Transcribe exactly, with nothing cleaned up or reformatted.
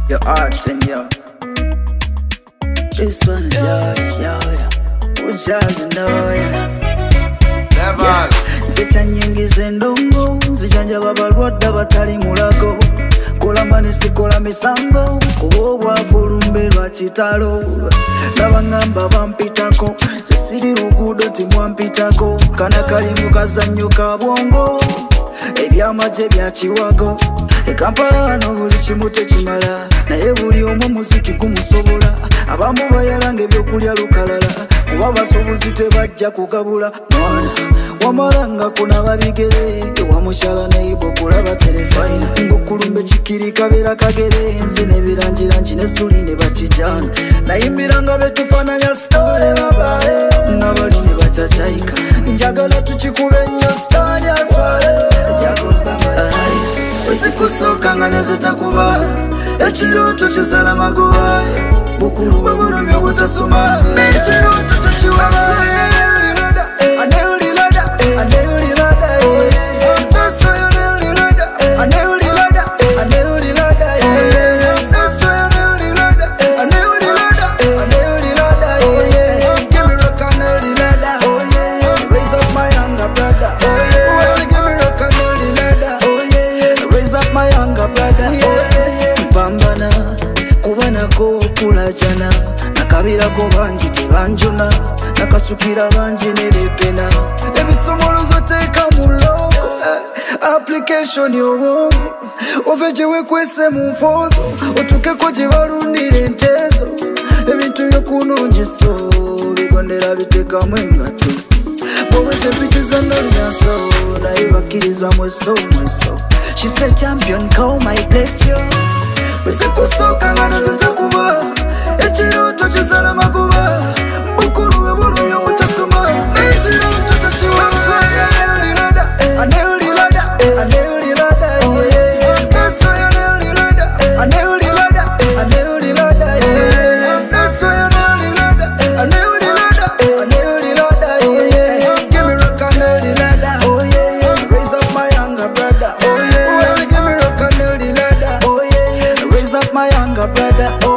your arts and your this one, yeah, yeah, yeah. Which I know, yeah. Never. Zicha nyingi zendongo, zijanja babalwadda batali mulago. Kola mani sikola misango, kubobwa fulumbe lwa kitalo. Nabangamba bampitako, zesiri lugudo timwampitako. Kana kalimu kazanyo ka bwongo, ebyamaje bya kiwago. E Kampala wano buli kimu tekimala, naye buli omu muziki gumusobola. Abamu bayalanga ebyokulya lukalala, kuba basuubuzi tebajja kugabula. Mwana wamalanga kunaba bigere, ewamushala neibo kulaba telefayina. Ng'okulumba ekikiri kabeera kagere, nze n'ebirangirangi n'essuli ne bakijana. Nayimbiranga betufaananya sitale babaye, n'abali ne bacacayika. Njagala tukikube nnyo sitali aswale, wesikusooka nga nezetakuba, ekirooto kisala magoba. Bukulu bwe bulumi obutasoma, ekirooto tekiwaba. Pambana kubanako okulajana, nakabirako bangi tebanjuna, nakasukira bangi nebepena. Ebisomolozo teeka mu logo, application y'obwongo, ove gye wekwese mu nfoozo, otukeko gye balundira enteezo. Ebintu by'okunoonyeso bigondera biteekamu engatto, bw'oweze pikiza nonyaso naye bakkiriza mweso mweso. She said champion call my bless you. Wesikusooka nga nezetakuba, ekirooto kisala magoba. Bukulu bwe bulumi obutasoma, ekirooto tekiwaba. My younger brother.